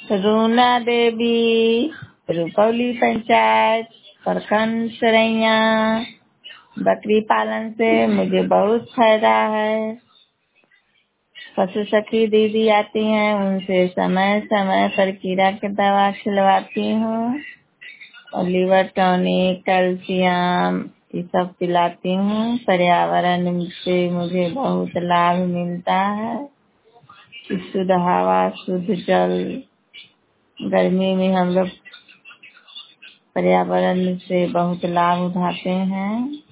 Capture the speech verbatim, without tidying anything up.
रूना देवी, रुपौली पंचायत, प्रखंड सरैया। बकरी पालन से मुझे बहुत फायदा है। पशु सखी दीदी आती हैं, उनसे समय समय पर कीड़ा की दवा खिलवाती हूँ और लिवर टॉनिक, कैल्शियम ये सब पिलाती हूँ। पर्यावरण से मुझे बहुत लाभ मिलता है। शुद्ध हवा, शुद्ध जल। गर्मी में हम लोग पर्यावरण से बहुत लाभ उठाते हैं।